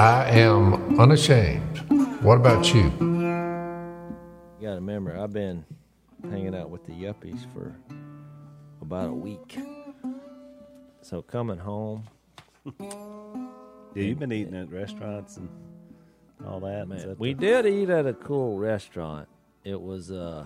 I am unashamed. What about you? You got to remember, I've been hanging out with the yuppies for about a week. So coming home. Yeah, you've been eating at restaurants and all that. Man, we did eat at a cool restaurant. It was, I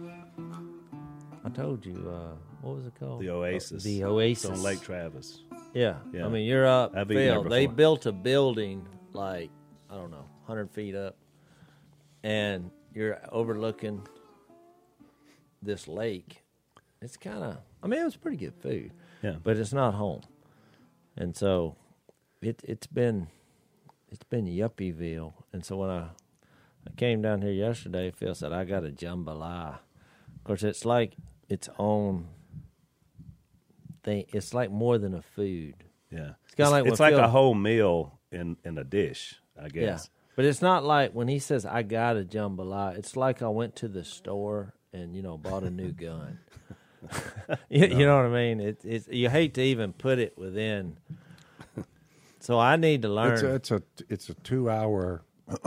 told you, what was it called? The Oasis. The Oasis. It's on Lake Travis. Yeah. Yeah. I mean, you're up. I've eaten there Phil, they before. built a building like, I don't know, 100 feet up. And you're overlooking this lake. It's kind of, I mean, it was pretty good food. Yeah. But it's not home. And so it's been Yuppieville. And so when I came down here yesterday, Phil said, I got a jambalaya. Of course, it's like its own thing. It's like more than a food. Yeah. It's kind of like it's when like Phil, a whole meal in a dish, I guess. Yeah. But it's not like when he says, I got a jambalaya, it's like I went to the store and, bought a new gun. You know what I mean? It's you hate to even put it within. So I need to learn. It's a 2 hour.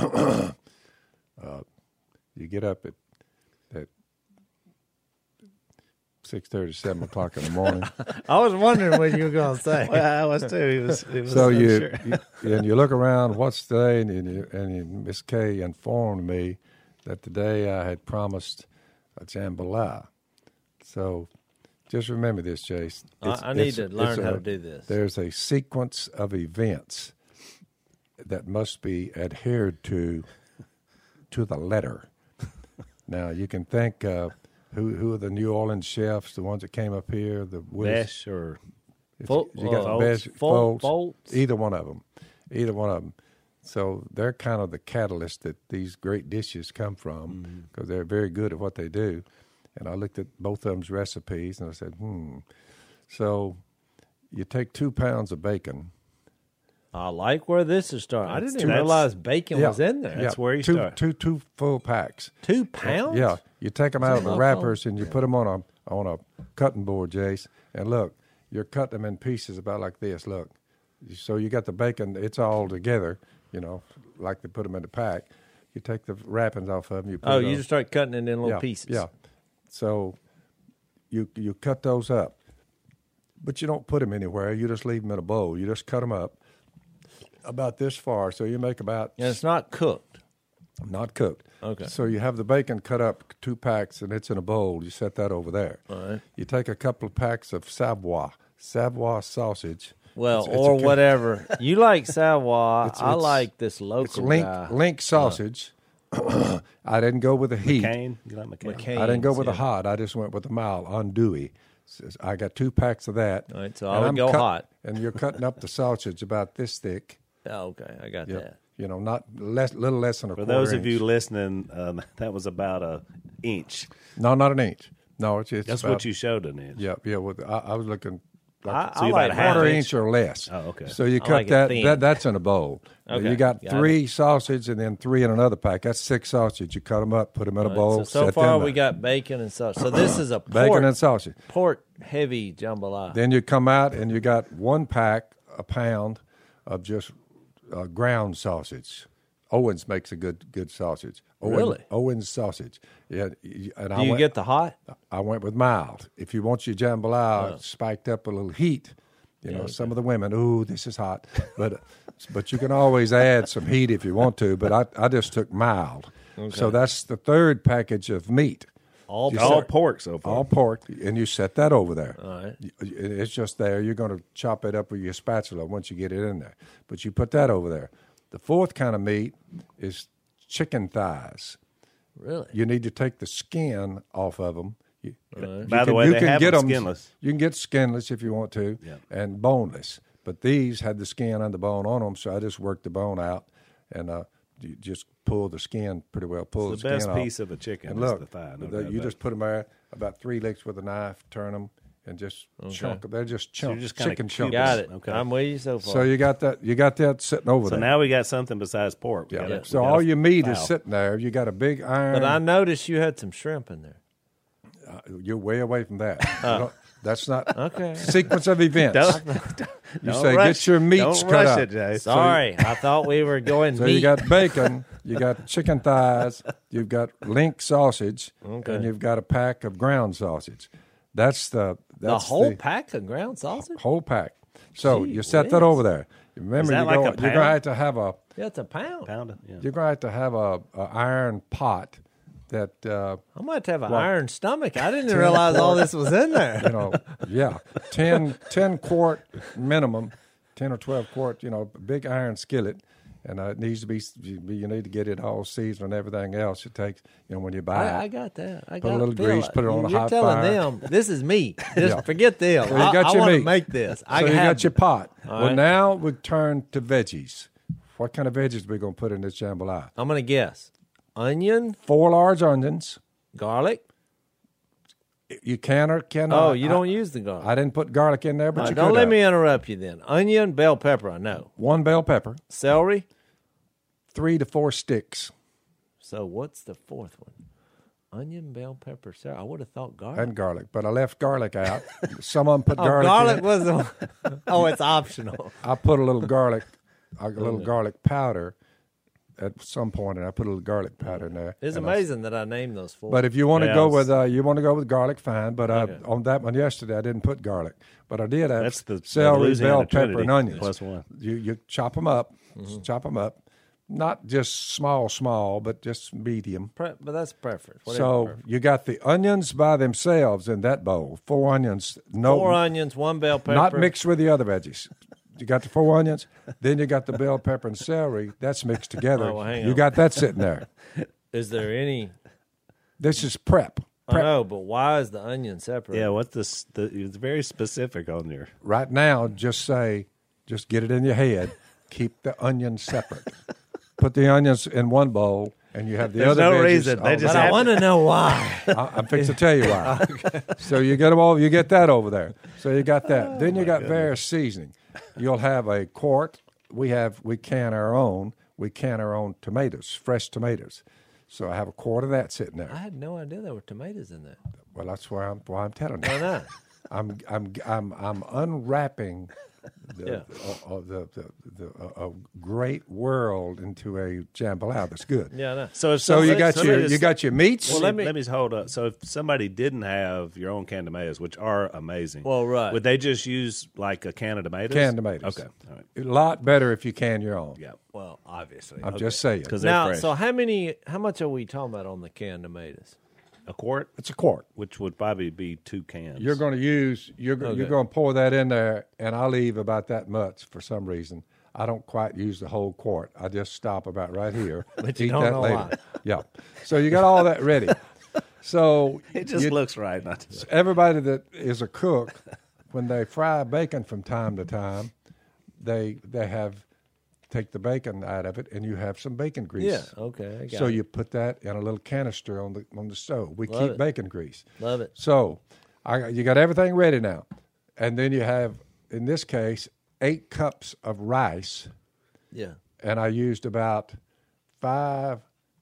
You get up at 6:30, 7 o'clock in the morning. I was wondering what you were going to say. Well, I was too. It was So unsure. you look around. What's today? And Miss Kay informed me that today I had promised a jambalaya. So just remember this, Chase. I need to learn how to do this. There's a sequence of events that must be adhered to the letter. Now, you can think who are the New Orleans chefs, the ones that came up here? The Besh or you got Besh, Foltz. either one of them. So they're kind of the catalyst that these great dishes come from because they're very good at what they do. And I looked at both of them's recipes and I said, So you take 2 pounds of bacon. I like where this is starting. I didn't even realize bacon was in there. That's where you start. Two full packs. 2 pounds? Yeah, you take them out of the wrappers and you put them on a cutting board, Jace. And look, you're cutting them in pieces about like this. Look, so you got the bacon. It's all together, like they put them in the pack. You take the wrappings off of them. You just start cutting it in little pieces. Yeah. So you cut those up, but you don't put them anywhere. You just leave them in a bowl. You just cut them up about this far. So you make about. And it's not cooked. Not cooked. Okay. So you have the bacon cut up 2 packs, and it's in a bowl. You set that over there. All right. You take a couple of packs of Savoie sausage. Well, It's or whatever. You like Savoie. I like this It's local guy. link sausage. I didn't go with the heat. McCain? You like McCain? McCain. I didn't go with the hot. I just went with the mild, andouille. I got 2 packs of that. All right, so I would go hot. And you're cutting up the sausage about this thick. Oh, okay, I got that. Not little less than a For quarter those inch. of you listening, that was about an inch. No, not an inch. No, it's That's about, what you showed an inch. Yeah. Well, I was looking. Like So you like about a half quarter inch. inch or less. Oh, okay. So you I cut like it that. thin. That's in a bowl. Okay, You got got 3 sausage and then 3 in another pack. That's 6 sausage. You cut them up, put them in a bowl. So set far them we up. got bacon and sausage. So this is a bacon and sausage. pork heavy jambalaya. Then you come out and you got 1 pack, a pound of just ground sausage. Owens makes a good sausage. Really? Owens sausage. Yeah. And Do you get the hot? I went with mild. If you want your jambalaya spiked up a little heat, some of the women, ooh, this is hot. But you can always add some heat if you want to. But I just took mild. Okay. So that's the 3rd package of meat. All pork so far. All pork, and you set that over there. All right. It's just there. You're going to chop it up with your spatula once you get it in there. But you put that over there. The 4th kind of meat is chicken thighs. Really? You need to take the skin off of them. By the way, they have them skinless. You can get skinless if you want to, and boneless. But these had the skin and the bone on them, so I just worked the bone out, and you just pull the skin pretty well. Pull the It's skin the off. best piece of a chicken And is look, the thigh. you just put them there about 3 licks with a knife, turn them, and just chunk them. They're just chunks, just kinda chicken cube chunks. Got it. Okay. I'm with you so far. So you got that sitting over So there. now we got something besides pork. We got So all your meat is sitting there. You got a big iron. But I noticed you had some shrimp in there. You're way away from that. That's not Okay. sequence of events. You Don't say, rush- get your meats don't cut rush up. it, Jay. Sorry, I thought we were going So meat. you got bacon, you got chicken thighs, you've got link sausage, Okay. and you've got a pack of ground sausage. That's the whole pack of ground sausage? whole pack. So Gee you set whiz. that over there. Remember, that you're like a going to pound? have to have a Yeah, it's a pound. Pound it. Yeah. you're going to have a iron pot that I might have an iron stomach. I didn't realize all this was in there. 10 quart minimum, 10 or 12 quart, big iron skillet. And it needs to be, you need to get it all seasoned and everything else it takes, when you buy I it. got that. I Put a got little feel grease, it. put it on a You're hot telling fire. them this is me. Just Yeah. forget them. So you got I your want to meat. make this. So I you have got your pot. All Well, right. now we turn to veggies. What kind of veggies are we going to put in this jambalaya? I'm going to guess. Onion, 4 large onions. garlic. You can or cannot. Oh, you don't use the garlic. I didn't put garlic in there, but you Don't could let have. me interrupt you then. Onion, bell pepper, I know. 1 bell pepper, Celery. 3 to 4 sticks, So what's the fourth one? Onion, bell pepper, celery. I would have thought garlic. and garlic. But I left garlic out. Some of them put Oh, garlic garlic in. was the Oh, it's optional. I put a little garlic, garlic powder at some point, and I put a little garlic powder in there. It's And amazing that I named those four. But if you want to Yeah, go it's- with garlic, fine. But Okay. on that one yesterday, I didn't put garlic, but I did have That's the celery, Louisiana bell pepper, Trinity and onions. plus one. You chop them up, not just small, but just medium. But that's preference. Whatever So preference. you got the onions by themselves in that bowl. 4 onions, no, 4 onions, 1 bell pepper. not mixed with the other veggies. You got the 4 onions, then you got the bell pepper and celery. That's mixed together. Oh, well, hang you on. got that sitting there. Is there any? This is prep. I know, but why is the onion separate? Yeah, what's this? It's very specific on your. Right now, just get it in your head. Keep the onions separate. Put the onions in one bowl, and you have the There's other no veggies reason. They on just But I have want to know why. I'm fixing to tell you why. So you get them all. You get that over there. So you got that. Then you got various seasoning. You'll have a quart. We can our own. We can our own tomatoes, fresh tomatoes. So I have a quart of that sitting I there. had no idea there were tomatoes in there. Well, that's why I'm telling you. Why not? I'm unwrapping a great world into a jambalaya that's good. Yeah, I know. So if So you got somebody you got your meats. Well, let let me- me just hold up. So if somebody didn't have your own canned tomatoes, which are amazing, Well, right. would they just use like a can of tomatoes? Canned tomatoes. Okay, all right. A lot better if you can your own. Yeah, Well, obviously. I'm just saying. because they're Now, fresh. so how much are we talking about on the canned tomatoes? A quart, It's a quart. which would probably be 2 cans. You're going to you're going to pour that in there, and I leave about that much for some reason. I don't quite use the whole quart. I just stop about right here. But you eat don't that know later. why. Yeah. So you got all that ready. So It just you- looks right. Not to, everybody that is a cook, when they fry bacon from time to time, they take the bacon out of it, and you have some bacon grease. Yeah, okay. I got So it. you put that in a little canister on the stove. We Love keep it. bacon grease. Love it. So you got everything ready now. And then you have, in this case, 8 cups of rice. Yeah. And I used about 5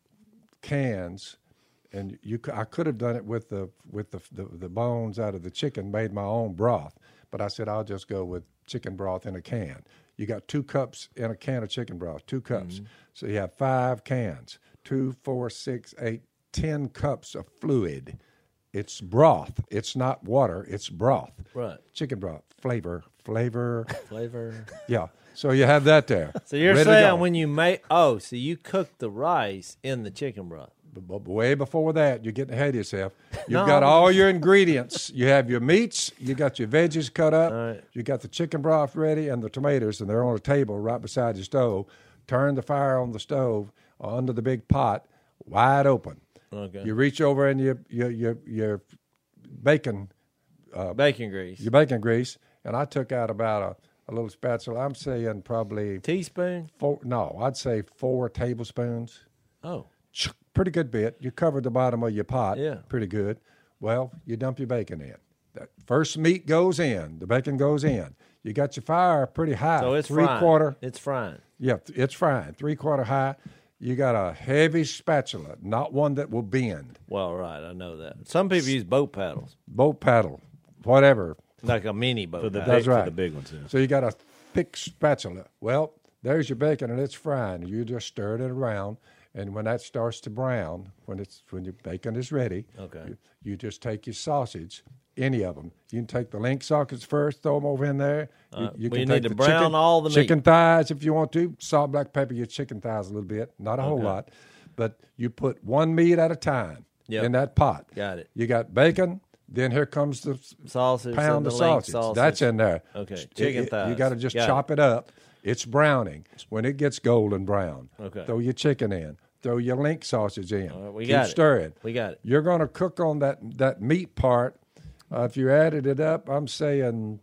cans. And I could have done it with the bones out of the chicken, made my own broth. But I said, I'll just go with chicken broth in a can. You got 2 cups in a can of chicken broth, 2 cups. Mm-hmm. So you have 5 cans, 2, 4, 6, 8, 10 cups of fluid. It's broth. It's not water. It's broth. Right. Chicken broth. Flavor. Flavor. Yeah. So you have that there. So you're ready to saying go. when you so you cook the rice in the chicken broth. But way before that, you're getting ahead of yourself. You've No, got I'm all your ingredients. You have your meats. You got your veggies cut up. All right. You got the chicken broth ready and the tomatoes, and they're on a table right beside your stove. Turn the fire on the stove under the big pot, wide open. Okay. You reach over and your bacon Bacon grease. your bacon grease, and I took out about a little spatula. I'm saying probably Teaspoon? I'd say 4 tablespoons. Oh. Pretty good bit. You covered the bottom of your pot. Yeah. Pretty good. Well, you dump your bacon in. That first meat goes in. The bacon goes in. You got your fire pretty high. So it's 3/4. It's frying. Yeah, it's frying. 3/4 high. You got a heavy spatula, not one that will bend. Well, right, I know that. Some people use boat paddles. Boat paddle. whatever. Like a mini boat. For the, That's big, right. for the big ones. Yeah. So you got a thick spatula. Well, there's your bacon, and it's frying. You just stir it around, and when that starts to brown, when your bacon is ready, Okay. you just take your sausage, any of them. You can take the link sausage first, throw them over in there. You we can need take to the brown all the meat. chicken thighs if you want to. Salt, black pepper your chicken thighs a little bit, not a whole Okay. lot, but you put one meat at a time Yep. in that pot. Got it. You got bacon. Then here comes the Sausage. pound and of the link sausage. That's in there. Okay. It- Chicken You thighs. got to just Got chop it up. It's browning. When it gets golden brown, Okay. throw your chicken in. Throw your link sausage in. All right, we Keep got it. stirring. We got it. You're going to cook on that meat part. If you added it up, I'm saying,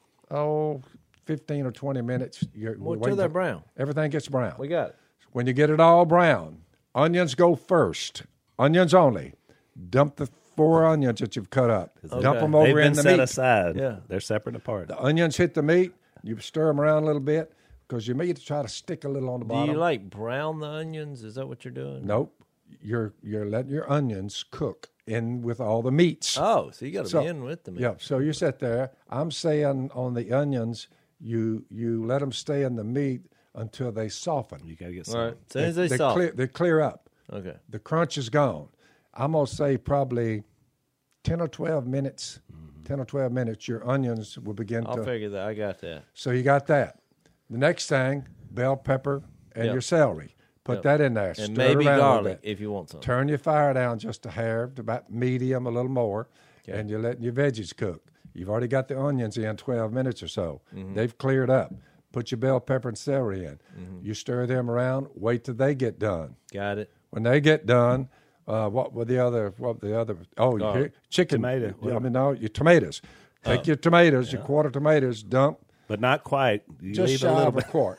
15 or 20 minutes. You're Well, waiting till they're for- brown. Everything gets brown. We got it. When you get it all brown, onions go first. Onions only. Dump the 4 onions that you've cut up. Okay. Dump them They've over been in the set meat. aside. Yeah. They're separate apart. The onions hit the meat. You stir them around a little bit because your meat try to stick a little on the Do bottom. you like brown the onions? Is that what you're doing? Nope. You're letting your onions cook in with all the meats. Oh, so you got to So- be in with the meat. Yeah. So you sit there. I'm saying on the onions, you let them stay in the meat until they soften. You got to get All some. right. As soon as they soft. They clear up. Okay. The crunch is gone. I'm gonna say probably 10 or 12 minutes. 10 or 12 minutes, your onions will begin I'll to. figure that. I got that. So you got that. The next thing, bell pepper and Yep. your celery. Put Yep. that in there. And Stir maybe it around garlic a little bit. if you want some. Turn your fire down just a hair, to about medium, a little more, and you're letting your veggies cook. You've already got the onions in 12 minutes or so. Mm-hmm. They've cleared up. Put your bell pepper and celery in. You stir them around. Wait till they get done. Got it. When they get done, what were the other? Oh, chicken. Tomato. I mean, no, your tomatoes. Take your tomatoes, your quarter tomatoes, dump But not quite. You just leave shy a little of a bit. quart.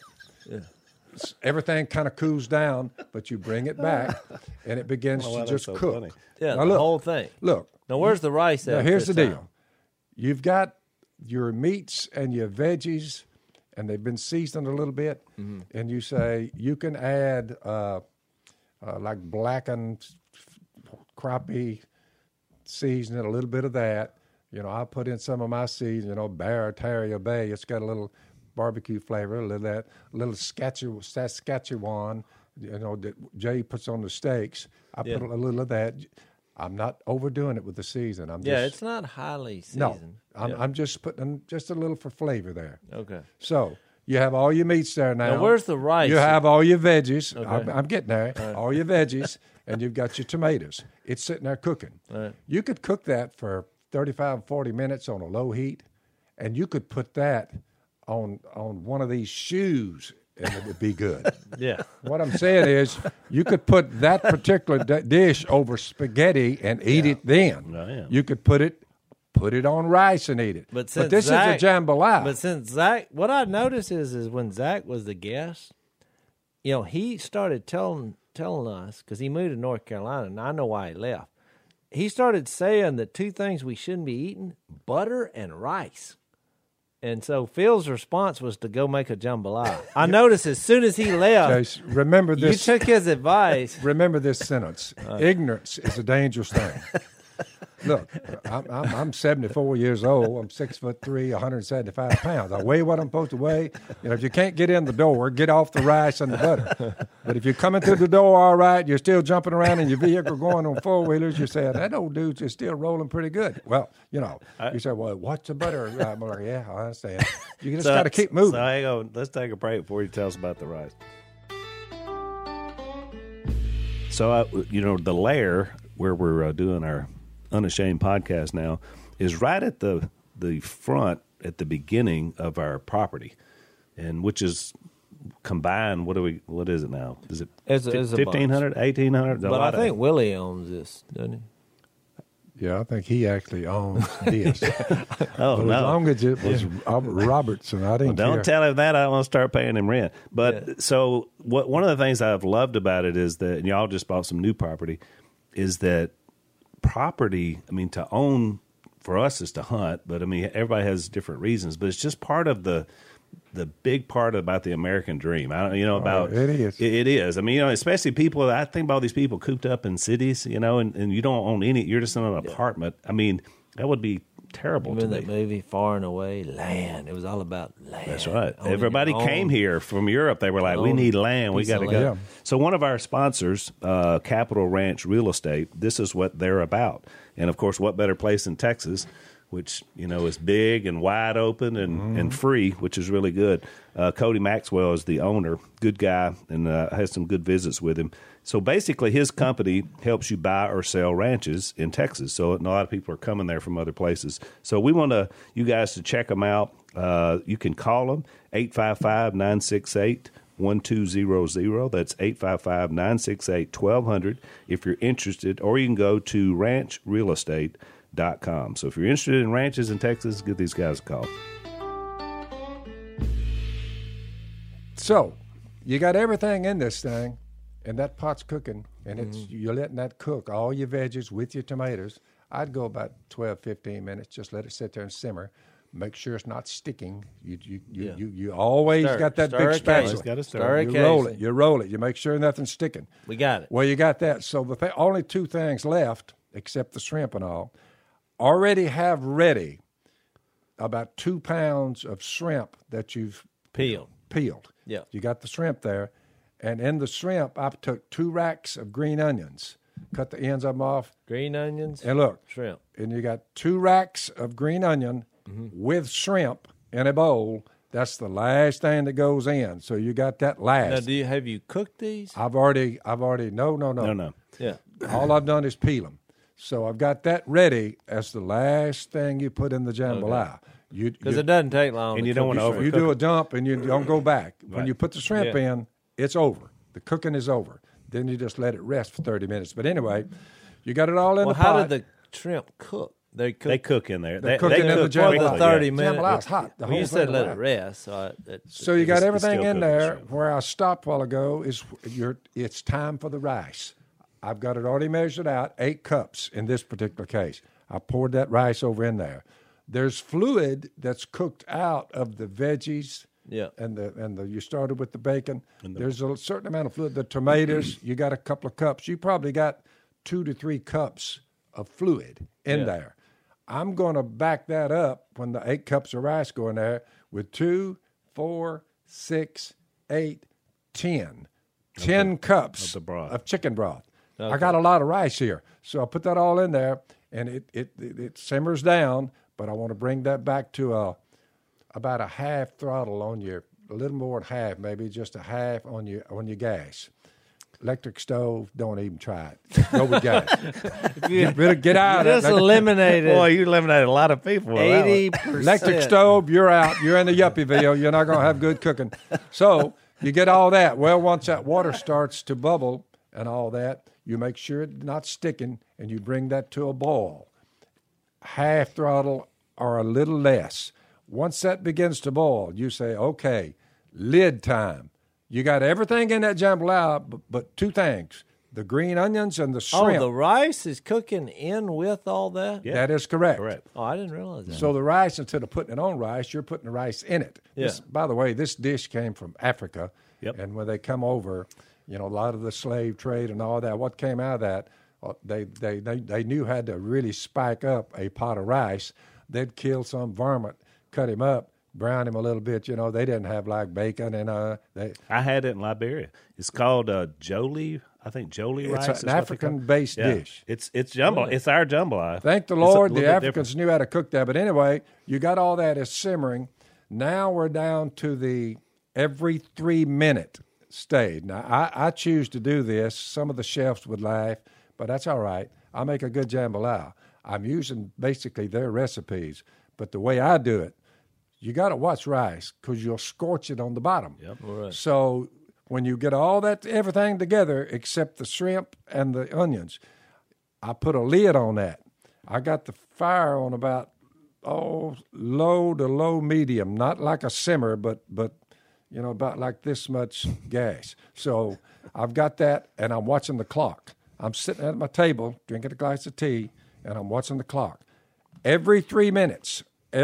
Everything kind of cools down, but you bring it back, and it begins Oh, wow, to that's just so cook. funny. Yeah, Now the look, whole thing. Look. Now, where's the rice Now at? here's the this deal. time? You've got your meats and your veggies, and they've been seasoned a little bit. And you say you can add like blackened crappie seasoning, a little bit of that. You know, I put in some of my seasoning. You know, Barataria Bay. It's got a little barbecue flavor, a little of that, a little Saskatchewan. You know, that Jay puts on the steaks. I Yeah. put a little of that. I'm not overdoing it with the season. I'm Yeah, just, it's not highly no, seasoned. I'm just putting just a little for flavor there. Okay. So you have all your meats there now. Now, where's the rice? You have all your veggies. Okay. I'm getting there. All your veggies, and you've got your tomatoes. It's sitting there cooking. Right. You could cook that for 35, 40 minutes on a low heat, and you could put that on one of these shoes, and it would be good. Yeah. What I'm saying is, you could put that particular dish over spaghetti and eat it then. Oh, yeah. You could put it on rice and eat it. But since this Zach- is a jambalaya. But since Zach, what I noticed is when Zach was the guest, you know, he started telling us, because he moved to North Carolina, and I know why he left. He started saying that 2 things we shouldn't be eating: butter and rice. And so Phil's response was to go make a jambalaya. I noticed as soon as he left, Chase, remember you this. took his advice. Remember this sentence: ignorance is a dangerous thing. Look, I'm 74 years old. I'm 6'3", 175 pounds. I weigh what I'm supposed to weigh. You know, if you can't get in the door, get off the rice and the butter. But if you're coming through the door all right, you're still jumping around in your vehicle, going on 4-wheelers, you're saying, that old dude's just still rolling pretty good. Well, you know, you say, well, what's the butter? I'm like, yeah, I understand. You just got to keep moving. So hang on. Let's take a break before you tell us about the rice. So, you know, the lair where we're doing our Unashamed podcast now is right at the front at the beginning of our property, and which is combined. What is it now? Is it It's a bunch. 1,500, 1,800? But I think Willie owns this, doesn't he? Yeah, I think he actually owns this. Oh, But no. as long as it was Robertson, I didn't Don't care. tell him that. I don't want to start paying him rent. But so one of the things I've loved about it is that, and y'all just bought some new property, is that property, I mean, to own for us is to hunt, but I mean, everybody has different reasons, but it's just part of the big part about the American dream. I don't, you know, about it is. It is. I mean, you know, especially people. I think about all these people cooped up in cities, you know, and you don't own any. You're just in an apartment. I mean, that would be terrible to Remember me. that movie, Far and Away? Land. It was all about land. That's right. Owning Everybody your own. came here from Europe. They were like, we Own need land. We piece got to of go. land. So one of our sponsors, Capital Ranch Real Estate, this is what they're about. And, of course, what better place in Texas, which, is big and wide open and free, which is really good. Cody Maxwell is the owner, good guy, and has some good visits with him. So basically his company helps you buy or sell ranches in Texas. So a lot of people are coming there from other places. So we want you guys to check them out. You can call them, 855-968-1200. That's 855-968-1200 if you're interested. Or you can go to ranchrealestate.com. So if you're interested in ranches in Texas, give these guys a call. So, you got everything in this thing, and that pot's cooking, and you're letting that cook, all your veggies with your tomatoes. I'd go about 12, 15 minutes, just let it sit there and simmer. Make sure it's not sticking. You always got that big spatula. Gotta stir. Stir You roll occasionally. it. You roll it. You make sure nothing's sticking. We got it. Well, you got that. So the only two things left, except the shrimp and all, already have ready about 2 pounds of shrimp that you've Peeled. Yeah. You got the shrimp there. And in the shrimp, I took 2 racks of green onions, cut the ends of them off. Green onions. And look, Shrimp. and you got 2 racks of green onion with shrimp in a bowl. That's the last thing that goes in. So you got that last. Now, have you cooked these? I've already, No. Yeah. All I've done is peel them. So I've got that ready as the last thing you put in the jambalaya. Because it doesn't take long. And to you don't cook want to your You shrimp. do a dump and you don't go back. When Right. you put the shrimp Yeah. in, it's over. The cooking is over. Then you just let it rest for 30 minutes. But anyway, you got it all in Well, the pot. how did the shrimp cook? They cook in there. They're cooking in the cook jambalaya. quickly, 30 yeah. minutes. Jambalaya's hot. The Well, you whole said thing let will it rest. So, So you got It's everything still in cooking there. shrimp. Where I stopped a while ago is it's time for the rice. I've got it already measured out, 8 cups in this particular case. I poured that rice over in there. There's fluid that's cooked out of the veggies. Yeah. And you started with the bacon. There's a certain amount of fluid. The tomatoes, you got a couple of cups. You probably got 2 to 3 cups of fluid in there. I'm going to back that up when the 8 cups of rice go in there with 2, 4, 6, 8, 10. 10 cups the broth. of chicken broth. I got a lot of rice here. So I put that all in there, and it simmers down, but I want to bring that back to about a half throttle on a little more than half, maybe just a half on your gas. Electric stove, don't even try it. Go with gas. Get out of Just that. eliminated Boy, you eliminated a lot of people. with that one. 80%. Electric stove, you're out. You're in the Yuppieville. You're not going to have good cooking. So you get all that. Well, once that water starts to bubble and all that, you make sure it's not sticking, and you bring that to a boil. Half throttle or a little less. Once that begins to boil, you say, okay, lid time. You got everything in that jambalaya, but 2 things, the green onions and the Oh, shrimp. the rice is cooking in with all that? Yeah. That is correct. Correct. Oh, I didn't realize that. So the rice, instead of putting it on rice, you're putting the rice in it. Yeah. By the way, this dish came from Africa. Yep. And when they come over, a lot of the slave trade and all that, what came out of that, they knew how to really spike up a pot of rice. They'd kill some varmint, cut him up, brown him a little bit. They didn't have like bacon and I had it in Liberia. It's called Jolie. I think Jolie rice. It's is an what they call it. African-based dish. It's jambalaya. It's our jambalaya. Thank the It's a Lord, little the bit Africans knew how to cook that. But anyway, you got all that is simmering. Now we're down to the every 3-minute stage. Now, I choose to do this. Some of the chefs would laugh, but that's all right. I make a good jambalaya. I'm using basically their recipes, but the way I do it, you got to watch rice because you'll scorch it on the bottom. Yep. All right. So when you get everything together except the shrimp and the onions, I put a lid on that. I got the fire on about low to low medium, not like a simmer, but about like this much gas. So I've got that, and I'm watching the clock. I'm sitting at my table drinking a glass of tea, and I'm watching the clock. Every 3 minutes,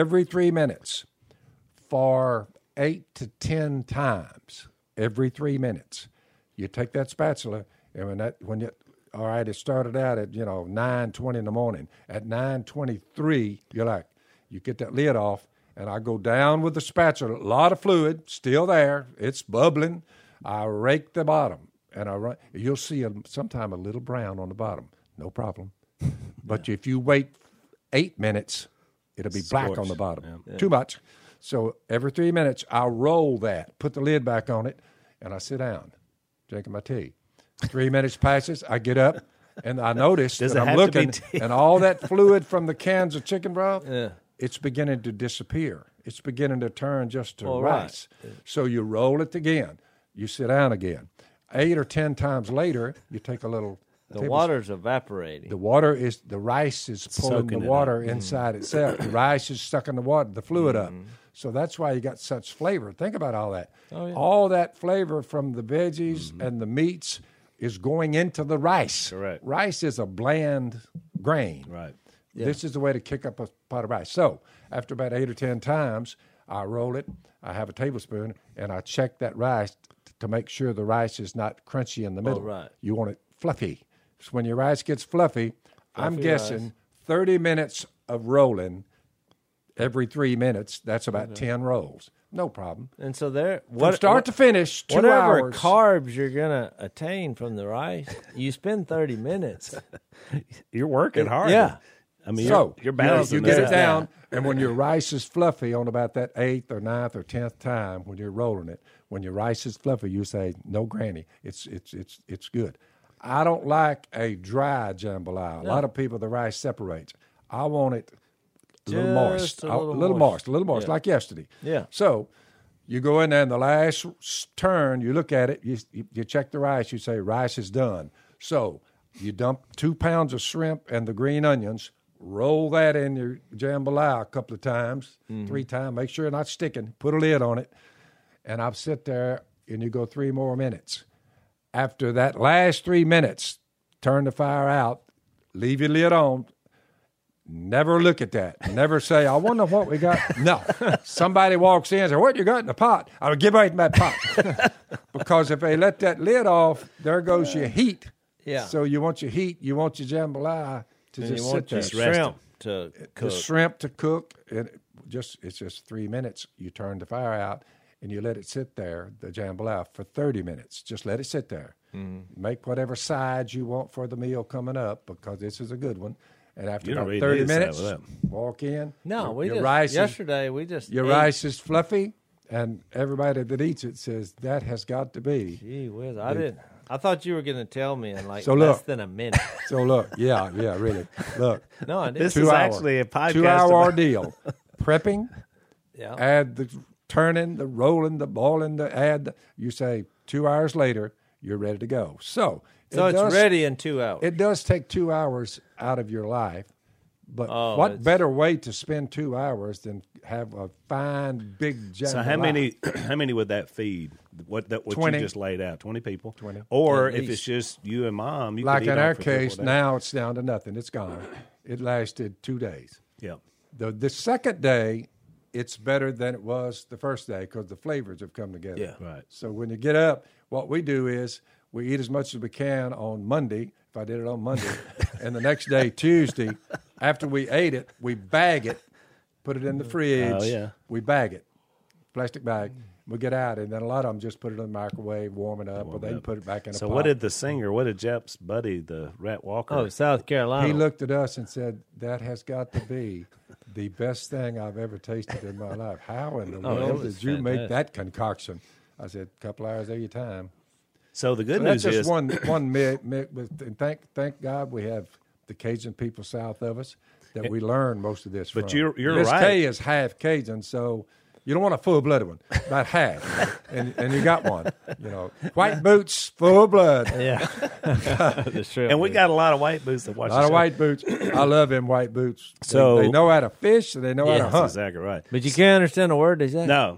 for 8 to 10 times, every 3 minutes, you take that spatula, and it started out at 9:20 in the morning. At 9:23, you're like, You get that lid off, and I go down with the spatula. A lot of fluid still there. It's bubbling. I rake the bottom, and you'll see sometime a little brown on the bottom. No problem. But if you wait 8 minutes, it'll be black on the bottom. Yeah. Too much. So every 3 minutes, I'll roll that, put the lid back on it, and I sit down, drinking my tea. 3 minutes passes, I get up, and I notice that I'm looking, and all that fluid from the cans of chicken broth, it's beginning to disappear. It's beginning to turn just to rice. Right. So you roll it again. You sit down again. 8 or 10 times later, you take a little. The water's evaporating. The rice is pulling the water inside itself. The rice is sucking the water, the fluid up. So that's why you got such flavor. Think about all that. Oh, yeah. All that flavor from the veggies and the meats is going into the rice. Correct. Rice is a bland grain. Right. Yeah. This is the way to kick up a pot of rice. So after about 8 or 10 times, I roll it. I have a tablespoon, and I check that rice to make sure the rice is not crunchy in the middle. Oh, right. You want it fluffy. So when your rice gets fluffy, I'm guessing 30 minutes of rolling every 3 minutes. That's about 10 rolls. No problem. And so there, from start to finish, 2 whatever hours. Carbs you're gonna attain from the rice, you spend 30 minutes. You're working hard. Yeah. I mean, so you're balancing. You get it down, and when your rice is fluffy on about that 8th or 9th or 10th time when you're rolling it, when your rice is fluffy, you say, "No, Granny, it's good." I don't like a dry jambalaya. A lot of people, the rice separates. I want it a little moist, like yesterday. Yeah. So you go in there, and the last turn, you look at it, you check the rice, you say, rice is done. So you dump 2 pounds of shrimp and the green onions, roll that in your jambalaya a couple of times, 3 times, make sure it's not sticking, put a lid on it, and I'll sit there, and you go 3 more minutes. After that last 3 minutes, turn the fire out, leave your lid on. Never look at that. Never say, I wonder what we got. No. Somebody walks in and says, what you got in the pot? I'll give away that pot. Because if they let that lid off, there goes your heat. Yeah. So you want your heat, you want your jambalaya to just sit there. Shrimp to cook. The shrimp to cook. It's just 3 minutes. You turn the fire out, and you let it sit there, the jambalaya, for 30 minutes. Just let it sit there. Make whatever sides you want for the meal coming up, because this is a good one. And after about 30 minutes, walk in. No, yesterday we just your rice is fluffy, and everybody that eats it says that has got to be. Gee whiz, I thought you were going to tell me in less than a minute. So look, yeah, really. Look. No, I didn't. This is actually a podcast. 2-hour ordeal. Prepping, yeah. Add the turning, the rolling, the boiling, you say 2 hours later, you're ready to go. So it's ready in 2 hours. It does take 2 hours out of your life, but what better way to spend 2 hours than have a fine big jambalaya? So how many would that feed? What 20. You just laid out? 20 people. 20. Or if it's just you and Mom, you like could eat in our for case now, it's down to nothing. It's gone. It lasted 2 days. Yeah. The second day, it's better than it was the first day because the flavors have come together. Yeah, right. So when you get up, what we do is we eat as much as we can on Monday, if I did it on Monday, and the next day, Tuesday, after we ate it, we bag it, put it in the fridge. Oh, yeah. We bag it, plastic bag. We get out, and then a lot of them just put it in the microwave, warm it up, or they put it back in a pot. So what did Jeff's buddy, the Rat Walker? Oh, South Carolina. He looked at us and said, that has got to be the best thing I've ever tasted in my life. How in the world did you make that concoction? I said, a couple hours of your time. So the good news that's is just one and thank God we have the Cajun people south of us that we learn most of this from. But you're this right. Kay is half Cajun, so you don't want a full-blooded one, about half, and you got one. White boots, full blood. Yeah, and we got a lot of white boots that watch. A lot of white boots. I love them white boots. So they know how to fish, and they know how to hunt. That's exactly right. But you can't understand a word they say. No.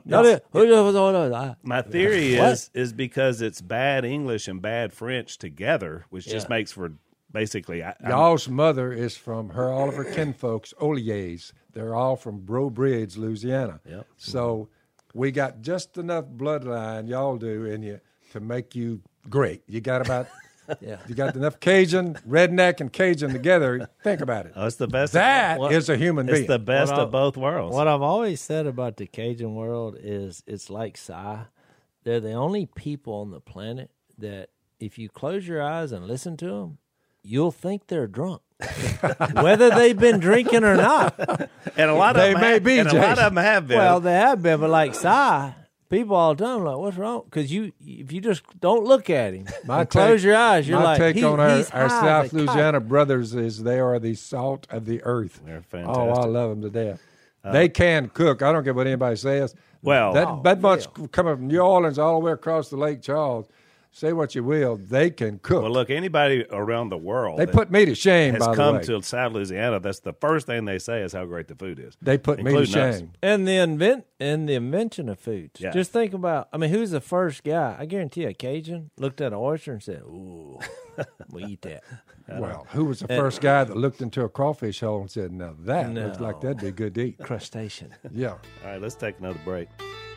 My theory is because it's bad English and bad French together, which just makes for basically. Y'all's mother is from all of her kinfolks, Oliers. They're all from Breaux Bridge, Louisiana. Yep. So we got just enough bloodline, y'all do, in you to make you great. You got about Yeah. You got enough Cajun, redneck, and Cajun together. Think about it. Oh, it's the best. That is a human being. It's the best What I- of both worlds. What I've always said about the Cajun world is it's like Psy. They're the only people on the planet that if you close your eyes and listen to them, you'll think they're drunk, whether they've been drinking or not. And a lot They of them may have, be, and a lot Jason. of them have been. Well, they have been, but like Psy, people all the time are like, what's wrong? Because if you just don't look at him, and close your eyes, you're my like, take on our he's high as South a kite. Louisiana brothers is they are the salt of the earth. They're Oh, I fantastic. love them to death. They can cook. I don't care what anybody says. Well- that much coming from New Orleans all the way across the Lake Charles. Say what you will, they can cook. Well, look, anybody around the world they that put me to shame. has By the come way, to South Louisiana, that's the first thing they say is how great the food is. they put me to including us. shame. And the invention of foods. Yeah. Just think about. I mean, who's the first guy? I guarantee you, a Cajun looked at an oyster and said, "Ooh, we eat that." Well, who was the first guy that looked into a crawfish hole and said, "Now that looks No. like that'd be good to eat"? Crustacean. Yeah. All right, let's take another break.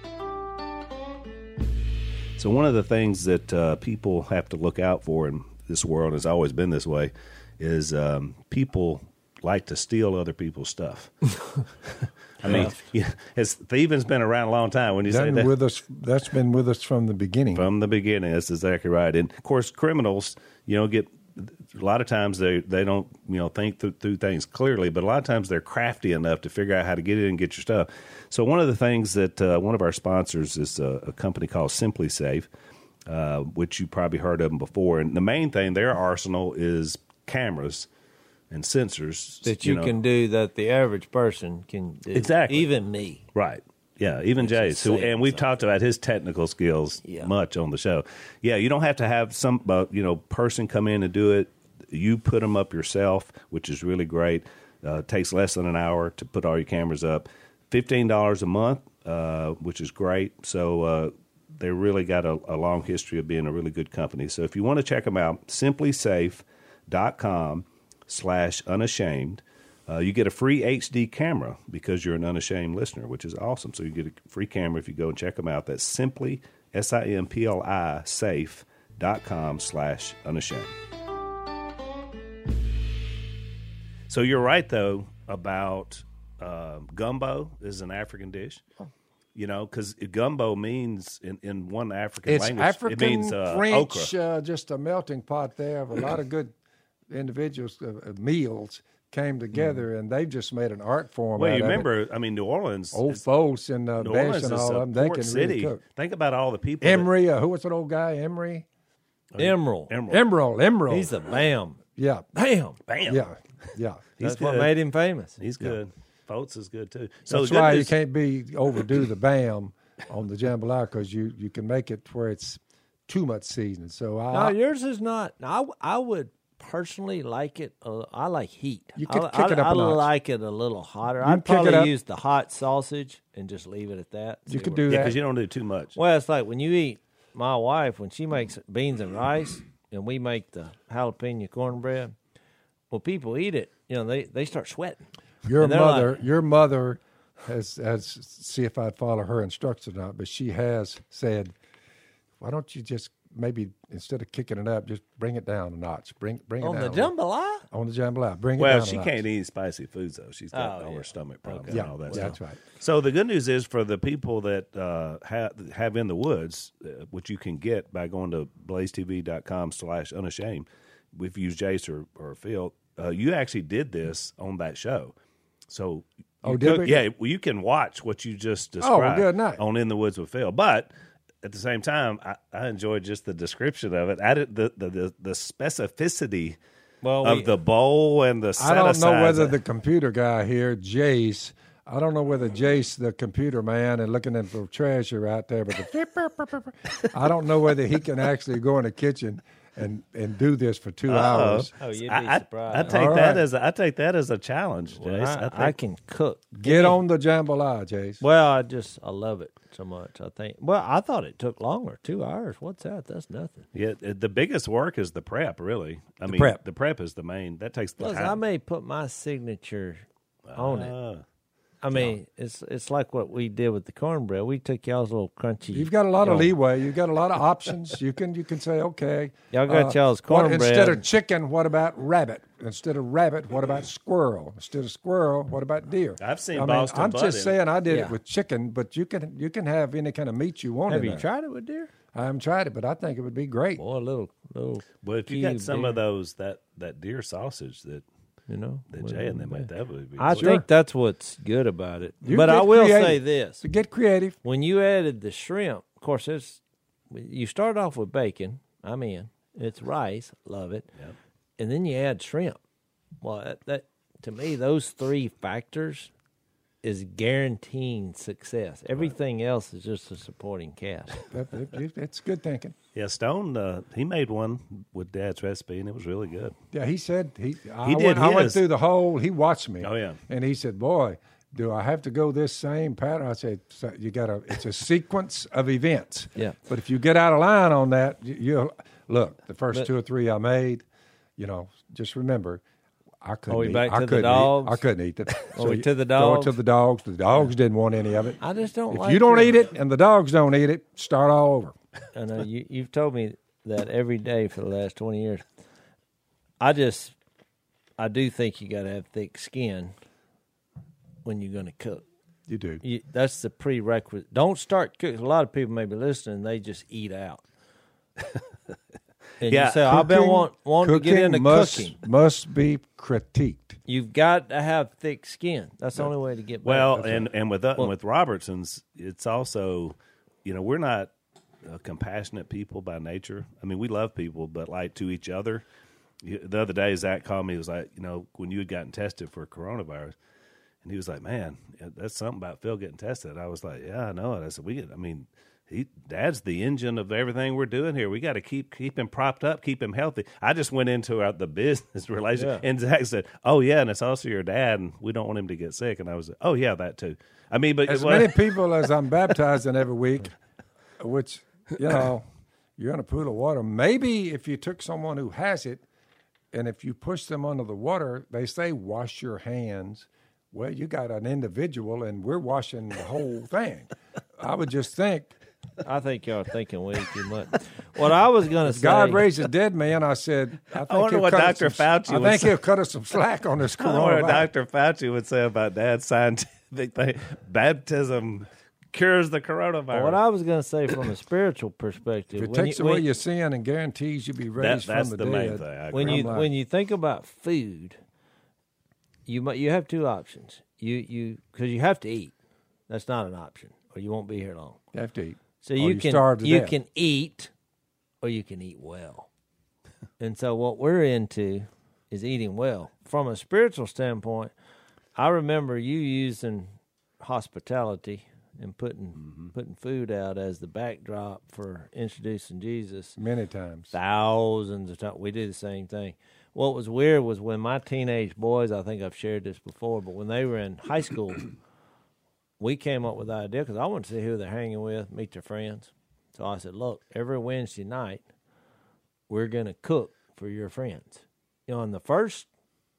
So one of the things that people have to look out for in this world, has always been this way, is people like to steal other people's stuff. I mean, thieving's been around a long time. When you say that, That's been with us from the beginning. from the beginning, that's exactly right. And of course, criminals, get a lot of times they don't think through things clearly, but a lot of times they're crafty enough to figure out how to get in and get your stuff. So one of the things that one of our sponsors is a company called Simply Safe, which you probably heard of them before. And the main thing, their arsenal is cameras and sensors That you know. can do that the average person can do. Exactly. Even me. Right. Yeah, even Which is Jay's, saying and we've something. talked about his technical skills Yeah. much on the show. Yeah, you don't have to have some person come in and do it. You put them up yourself, which is really great. Takes less than an hour to put all your cameras up. $15 a month, which is great. So they really got a long history of being a really good company. So if you want to check them out, simplysafe.com/unashamed. You get a free HD camera because you're an Unashamed listener, which is awesome. So you get a free camera if you go and check them out. That's simply, SIMPLI, safe.com/unashamed. So you're right, though, about gumbo is an African dish. Because gumbo means in one African It's language, African, it means French, okra. just a melting pot there of a lot of good individuals, meals came together, and they've just made an art form Well, out you of remember, it. New Orleans. Old folks and New Besh Orleans and is all a of them, they port can city. really cook. Think about all the people. Emery, who was that old guy? Emery? Emerald. Emerald. He's a bam. Yeah. Bam. Bam. Yeah. Yeah. He's That's what good. made him famous. He's good. Foltz is good too. So That's the good why you news- can't overdo the bam on the jambalaya, because you can make it where it's too much seasoning. So No, yours is not. I would personally like it. I like heat. You could I, kick it up I a notch. like it a little hotter. You I'd kick it up. probably use the hot sausage and just leave it at that. you See could what- do Yeah, that. because you don't do too much. Well, it's like when you eat. My wife, when she makes beans and rice, and we make the jalapeno cornbread. Well, people eat it. They start sweating. Your And they're mother has see if I'd follow her instructions or not, but she has said, why don't you just maybe instead of kicking it up, just bring it down a notch. Bring it On down the a little. jambalaya? On the jambalaya. Bring it Well, down she a can't notch. eat spicy foods though. She's got Oh, all yeah. her stomach problems Yeah, and all that yeah, stuff. that's right. So the good news is for the people that have in the woods, which you can get by going to blazetv.com/unashamed. If you use Jace or Phil, you actually did this on that show. So did we? Yeah, well, you can watch what you just described good night. on In the Woods with Phil. But at the same time, I enjoyed just the description of it. I did the specificity of the bowl and the I don't know whether set-asides. the computer guy here, Jace, I don't know whether Jace, the computer man, and looking for treasure out there, but I don't know whether he can actually go in the kitchen and do this for 2 hours. Oh, you'd be I surprised. take All that right. I take that as a challenge, Jace. I can cook. Get on the jambalaya, Jace. Well, I love it so much. I think. Well, I thought it took longer. 2 hours. What's that? That's nothing. Yeah, the biggest work is the prep. Really, prep. The prep is the main. That takes the Plus, I time. may put my signature on it. I mean, it's like what we did with the cornbread. We took y'all's little crunchy. You've got a lot of leeway. You've got a lot of options. You can say, okay, Y'all got y'all's cornbread. Instead of chicken, what about rabbit? Instead of rabbit, what about squirrel? Instead of squirrel, what about deer? I've seen Boston I'm butt just in saying I did Yeah. it with chicken, but you can have any kind of meat you want. Have in you there. tried it with deer? I haven't tried it, but I think it would be great. Boy, a little. Well, if you got cube some deer. of those that deer sausage that Jay and them make, that would be. I good. think that's what's good about it. You but get I will creative. say this: So get creative. when you added the shrimp, of course, you start off with bacon. I'm in. It's rice, love it, Yep. and then you add shrimp. Well, that to me, those three factors is guaranteeing success. Everything else is just a supporting cast. It's good thinking. Yeah, Stone, he made one with Dad's recipe, and it was really good. Yeah, he said I did went his. through the whole. He watched me. Oh, yeah. And he said, "Boy, do I have to go this same pattern?" I said, so "You got to. It's a sequence of events. Yeah. But if you get out of line on that, you look. The first 2 or 3 I made, just remember." I couldn't eat. back I to the couldn't dogs? eat. I couldn't eat it. Are we to the Throw it dogs? to the dogs. The dogs didn't want any of it. I just don't If like. you don't your- eat it and the dogs don't eat it, start all over. I know you've told me that every day for the last 20 years. I do think you got to have thick skin when you're going to cook. You do. That's the prerequisite. Don't start cooking. A lot of people may be listening. They just eat out. And Yeah, you say, I've been wanting to get into cooking. Must be critiqued. You've got to have thick skin. That's the only way to get better. Well, and with Robertson's, it's also, we're not compassionate people by nature. I mean, we love people, but like to each other. The other day, Zach called me. He was like, when you had gotten tested for coronavirus, and he was like, "Man, that's something about Phil getting tested." I was like, "Yeah, I know it." I said, Dad's the engine of everything we're doing here. We got to keep him propped up, keep him healthy. I just went into the business relationship, and Zach said, "Oh yeah, and it's also your dad, and we don't want him to get sick." And I was like, "Oh yeah, that too." I mean, but As many people as I'm baptizing every week, which you're in a pool of water. Maybe if you took someone who has it, and if you push them under the water, they say wash your hands. Well, you got an individual, and we're washing the whole thing. I would just think. I think y'all are thinking way too much. What I was going to say. God raised a dead man. I said, I think wonder he'll what cut us Dr. Fauci I would think say. he'll cut us some slack on this I wonder what coronavirus. Dr. Fauci would say about Dad's scientific thing. Baptism cures the coronavirus. What I was going to say from a spiritual perspective. If it takes away your sin and guarantees you'll be raised that's from the the main dead. thing. I when agree. you when you think about food, you have two options. Because you have to eat. That's not an option, or you won't be here long. You have to eat. So Or you can starve to death. can eat, or you can eat well. And so what we're into is eating well. From a spiritual standpoint, I remember you using hospitality and putting food out as the backdrop for introducing Jesus. Many times. Thousands of times. We do the same thing. What was weird was when my teenage boys, I think I've shared this before, but when they were in high school, we came up with the idea because I wanted to see who they're hanging with, meet their friends. So I said, look, every Wednesday night, we're going to cook for your friends. In the first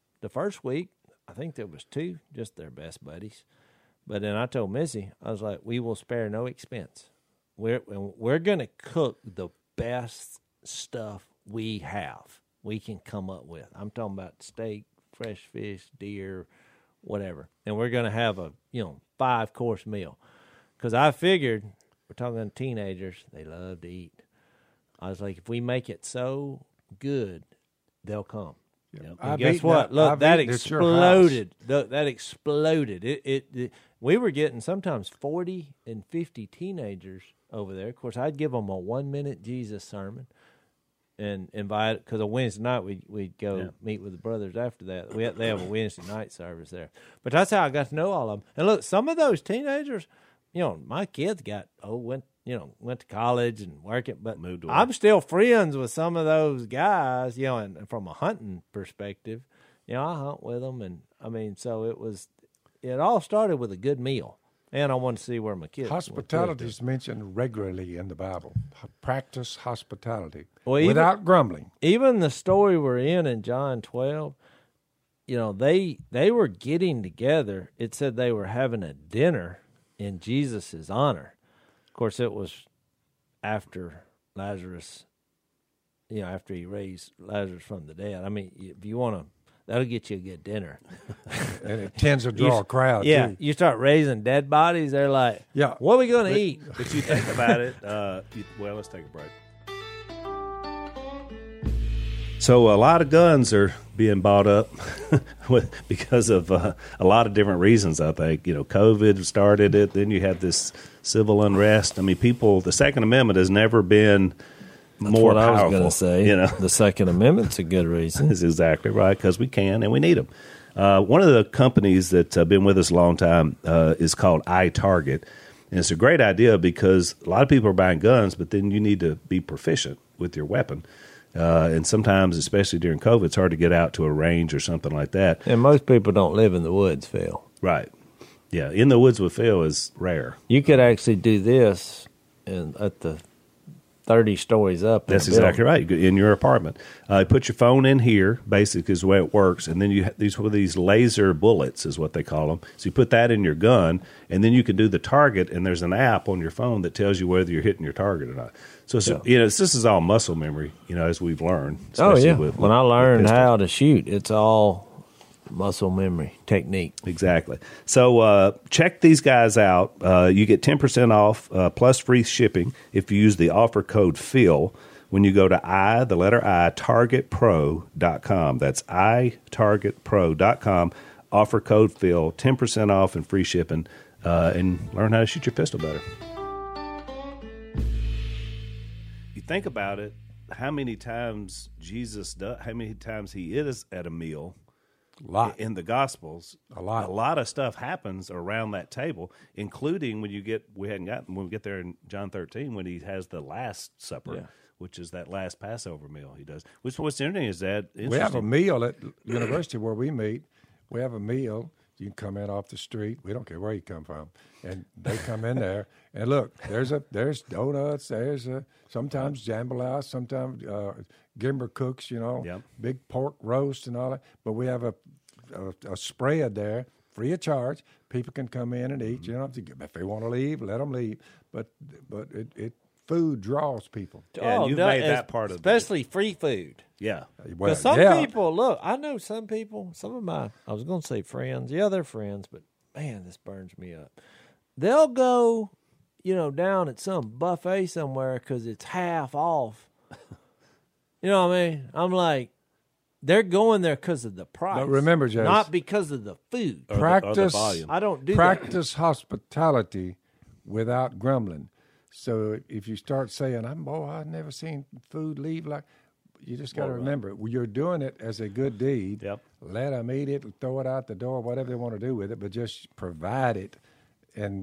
week, I think there was 2, just their best buddies. But then I told Missy, I was like, we will spare no expense. We're going to cook the best stuff we can come up with. I'm talking about steak, fresh fish, deer, whatever. And we're going to have a 5-course meal. Because I figured, we're talking teenagers, they love to eat. I was like, if we make it so good, they'll come. Yeah. And I've guess eaten what? at- Look, I've that eaten at your exploded. That exploded. We were getting sometimes 40 and 50 teenagers over there. Of course, I'd give them a 1-minute Jesus sermon and invite, because on Wednesday night we'd go meet with the brothers after that. They have a Wednesday night service there. But that's how I got to know all of them. And look, some of those teenagers, my kids went to college and working, but Moved away. I'm still friends with some of those guys, and from a hunting perspective, I hunt with them. And I mean, so it all started with a good meal. And I want to see where my kids. Hospitality is mentioned regularly in the Bible. Practice hospitality Well, even- without grumbling. Even the story we're in John 12, they were getting together. It said they were having a dinner in Jesus's honor. Of course, it was after Lazarus, after he raised Lazarus from the dead. I mean, if you want to, that'll get you a good dinner. And it tends to draw a crowd, yeah, too. you start raising dead bodies, they're like, Yeah. what are we going to eat? But you think about it, let's take a break. So a lot of guns are being bought up because of a lot of different reasons, I think. COVID started it. Then you had this civil unrest. I mean, the Second Amendment has never been more That's what powerful. I was going to say. The Second Amendment's a good reason. That's exactly right, because we can and we need them. One of the companies that's been with us a long time is called iTarget. And it's a great idea because a lot of people are buying guns, but then you need to be proficient with your weapon. And sometimes, especially during COVID, it's hard to get out to a range or something like that. And most people don't live in the woods, Phil. Right. Yeah, in the woods with Phil is rare. You could actually do this at the 30 stories up. That's exactly right. In your apartment, put your phone in here. Basically, is the way it works, and then you these laser bullets is what they call them. So you put that in your gun, and then you can do the target. And there's an app on your phone that tells you whether you're hitting your target or not. So this is all muscle memory, as we've learned. Oh yeah. When I learned how to shoot, it's all muscle memory technique. Exactly. So check these guys out. You get 10% off plus free shipping if you use the offer code PHIL when you go to targetpro.com. That's targetpro.com. Offer code PHIL, 10% off and free shipping, and learn how to shoot your pistol better. You think about it, how many times he is at a meal. A lot. In the Gospels, A lot. A lot of stuff happens around that table, including when we get there in John 13 when he has the Last Supper, which is that last Passover meal he does. What's interesting is that We have a meal at university where we meet. We have a meal. You can come in off the street. We don't care where you come from, and they come in there. And look, there's donuts. There's sometimes jambalaya. Sometimes Gimber cooks. Big pork roast and all that. But we have a spread there, free of charge. People can come in and eat. If they want to leave, let them leave. But food draws people. Yeah, and you've made that part of it. Especially free food. Yeah. Well, Because some people, look, I know some people, some of my, I was going to say friends. Yeah, they're friends, but man, this burns me up. They'll go, down at some buffet somewhere because it's half off. You know what I mean? I'm like, they're going there because of the price. But remember, Jase, not because of the food. Or the volume. I don't do practice hospitality without grumbling. So if you start saying, I've never seen food leave like, you just got to remember, you're doing it as a good deed. Yep. Let them eat it, throw it out the door, whatever they want to do with it, but just provide it and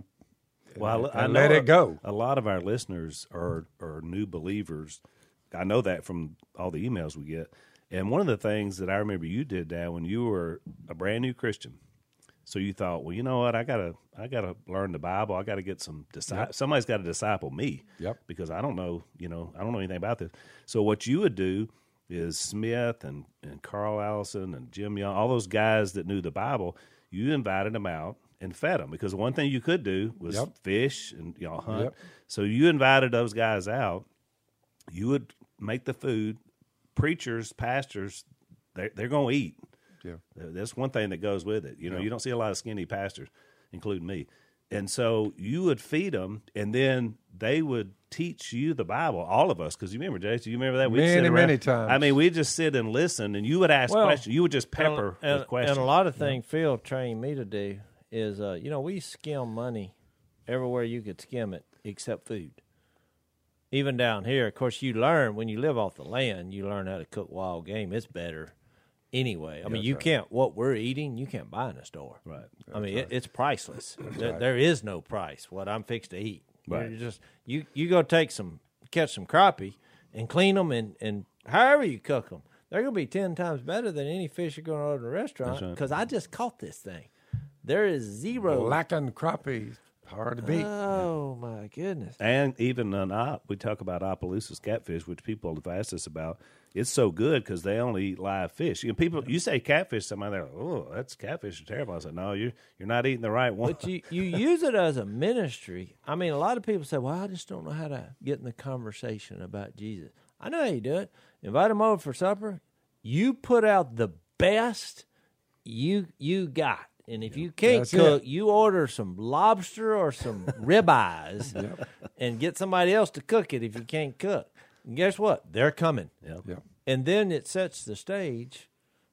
let it go. A lot of our listeners are new believers. I know that from all the emails we get. And one of the things that I remember you did, Dad, when you were a brand new Christian, so you thought, well, you know what? I gotta learn the Bible. I gotta get some somebody's got to disciple me. Yep. Because I don't know, I don't know anything about this. So what you would do is Smith and Carl Allison and Jim Young, all those guys that knew the Bible, you invited them out and fed them, because one thing you could do was fish and hunt. Yep. So you invited those guys out. You would make the food. Preachers, pastors, they're going to eat. Yeah. That's one thing that goes with it. You don't see a lot of skinny pastors, including me. And so you would feed them, and then they would teach you the Bible, all of us, because you remember, Jason, you remember that? Many times. I mean, we'd just sit and listen, and you would ask questions. You would just pepper with questions. And a lot of things Phil trained me to do is, we skim money everywhere you could skim it except food. Even down here, of course, you learn when you live off the land, you learn how to cook wild game. It's better anyway. I mean, you can't, what we're eating, you can't buy in a store. Right. I mean, it's priceless. There is no price what I'm fixed to eat. Right. You're just, you go catch some crappie and clean them and however you cook them, they're going to be 10 times better than any fish you're going to order in a restaurant, because I just caught this thing. There is zero. Lacking crappie. hard to beat. Oh my goodness! And even we talk about Opelousas catfish, which people have asked us about. It's so good because they only eat live fish. You say catfish, somebody they're like, oh, that's catfish is terrible. I said, no, you're not eating the right one. But you use it as a ministry. I mean, a lot of people say, well, I just don't know how to get in the conversation about Jesus. I know how you do it. Invite them over for supper. You put out the best you got. And if you can't cook, you order some lobster or some ribeyes and get somebody else to cook it if you can't cook. And guess what? They're coming. Yep. And then it sets the stage,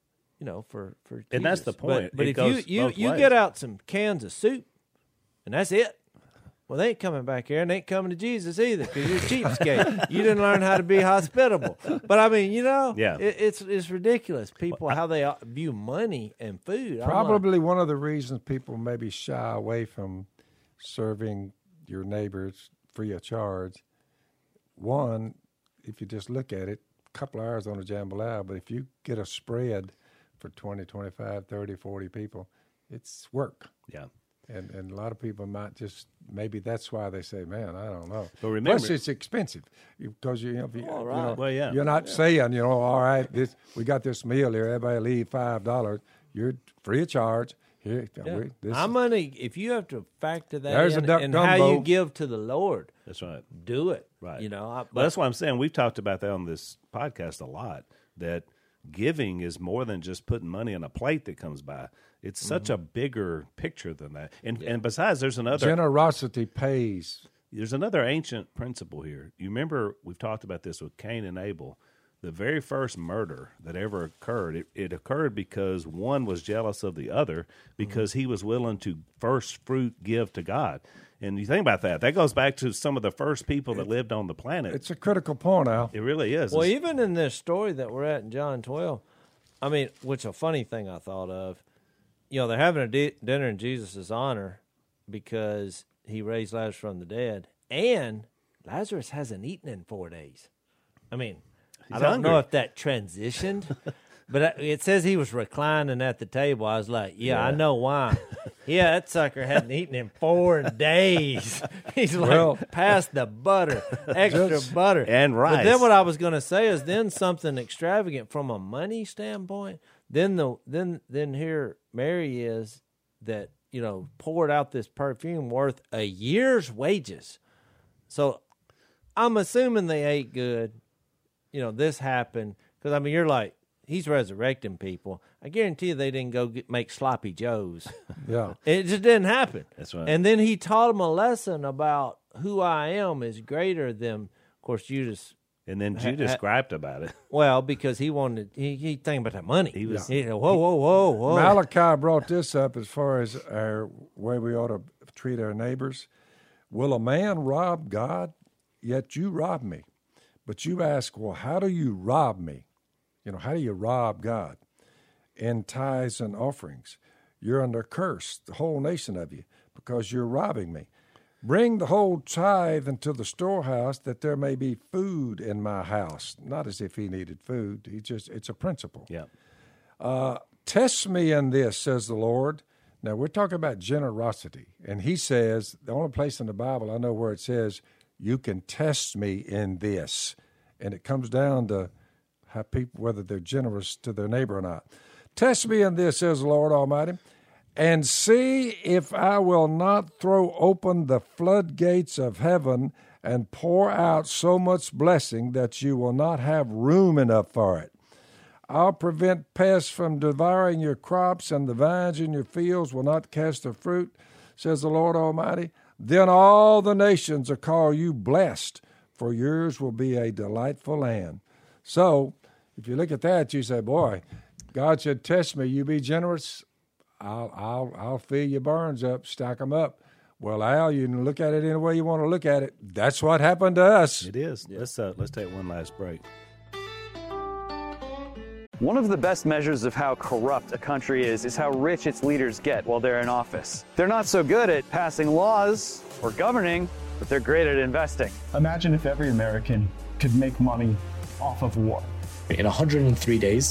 for Jesus. And that's the point. But if you get out some cans of soup, and that's it, well, they ain't coming back here, and they ain't coming to Jesus either because you're a cheapskate. You didn't learn how to be hospitable. But, I mean, it's ridiculous. People, how they view money and food. Probably one of the reasons people maybe shy away from serving your neighbors free of charge. One, if you just look at it, a couple of hours on a jambalaya, but if you get a spread for 20, 25, 30, 40 people, it's work. Yeah. And a lot of people might just, maybe that's why they say, man, I don't know. But remember, plus it's expensive because you're not saying, all right, we got this meal here, everybody leave $5. You're free of charge. Here, how many? If you have to factor that there's in, a duck and gumbo. how you give to the Lord, that's right. Do it, right? But that's why I'm saying we've talked about that on this podcast a lot. That giving is more than just putting money on a plate that comes by. It's such a bigger picture than that. And besides, there's another generosity pays. There's another ancient principle here. You remember we've talked about this with Cain and Abel. The very first murder that ever occurred, it occurred because one was jealous of the other because he was willing to first fruit give to God. And you think about that. That goes back to some of the first people that lived on the planet. It's a critical point, Al. It really is. Well, even in this story that we're at in John 12, I mean, which a funny thing I thought of, they're having a dinner in Jesus' honor because he raised Lazarus from the dead, and Lazarus hasn't eaten in 4 days. I mean, I don't know if that transitioned, but it says he was reclining at the table. I was like, I know why. That sucker hadn't eaten in 4 days. He's like, pass the butter, extra butter. And rice. But then what I was going to say is then something extravagant from a money standpoint. Then here Mary is that, poured out this perfume worth a year's wages. So I'm assuming they ate good. This happened because, I mean, you're like, he's resurrecting people. I guarantee you they didn't go make sloppy joes. Yeah. It just didn't happen. That's right. And then he taught them a lesson about who I am is greater than, of course, Judas. And then Judas griped about it. Well, because he wanted, he thinking about that money. He was, whoa. Malachi brought this up as far as our way we ought to treat our neighbors. Will a man rob God? Yet you rob me. But you ask, well, how do you rob me? How do you rob God? In tithes and offerings. You're under curse, the whole nation of you, because you're robbing me. Bring the whole tithe into the storehouse that there may be food in my house. Not as if he needed food. It's a principle. Yeah. Test me in this, says the Lord. Now, we're talking about generosity. And he says, the only place in the Bible I know where it says, you can test me in this. And it comes down to how people, whether they're generous to their neighbor or not. Test me in this, says the Lord Almighty, and see if I will not throw open the floodgates of heaven and pour out so much blessing that you will not have room enough for it. I'll prevent pests from devouring your crops, and the vines in your fields will not cast their fruit, says the Lord Almighty. Then all the nations will call you blessed, for yours will be a delightful land. So, if you look at that, you say, boy, God said, test me, you be generous, I'll fill your barns up, stack them up. Well, Al, you can look at it any way you want to look at it. That's what happened to us. It is. Yeah. Let's take one last break. One of the best measures of how corrupt a country is how rich its leaders get while they're in office. They're not so good at passing laws or governing, but they're great at investing. Imagine if every American could make money off of war. In 103 days,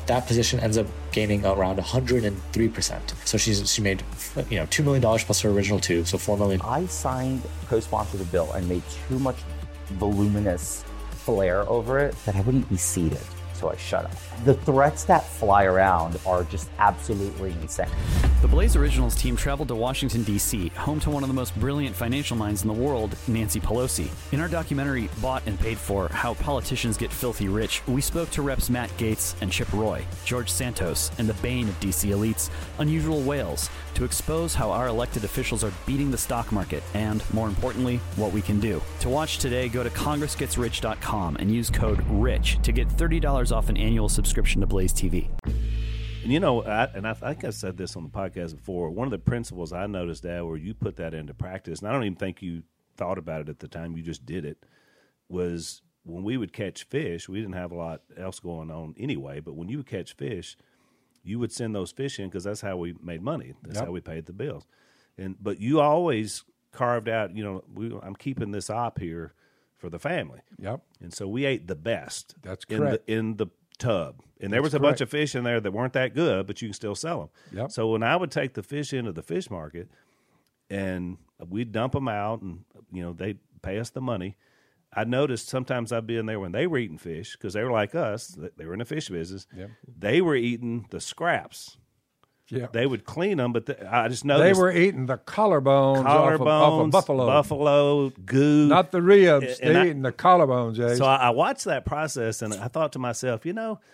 that position ends up gaining around 103%. So she made $2 million plus her original $2, so $4 million. I signed, co-sponsored a bill and made too much voluminous flair over it that I wouldn't be seated. So I shut up. The threats that fly around are just absolutely insane. The Blaze Originals team traveled to Washington, D.C., home to one of the most brilliant financial minds in the world, Nancy Pelosi. In our documentary, Bought and Paid For, How Politicians Get Filthy Rich, we spoke to Reps Matt Gaetz and Chip Roy, George Santos, and the bane of D.C. elites, Unusual Whales, to expose how our elected officials are beating the stock market and, more importantly, what we can do. To watch today, go to congressgetsrich.com and use code RICH to get $30 off an annual subscription to Blaze TV. And I think I said this on the podcast before, one of the principles I noticed, Dad, where you put that into practice, and I don't even think you thought about it at the time, you just did it, was when we would catch fish, we didn't have a lot else going on anyway, but when you would catch fish, you would send those fish in because that's how we made money. That's how we paid the bills. But you always carved out, I'm keeping this op here for the family. Yep. And so we ate the best. That's correct. In the tub. And there was a bunch of fish in there that weren't that good, but you can still sell them. Yep. So when I would take the fish into the fish market and we'd dump them out and, they'd pay us the money, I noticed sometimes I'd be in there when they were eating fish because they were like us. They were in the fish business. Yep. They were eating the scraps. Yeah. They would clean them, but I just noticed. They were eating the collarbones off of buffalo. Buffalo, goo. Not the ribs. They're eating the collarbones, Jay. So I watched that process, and I thought to myself,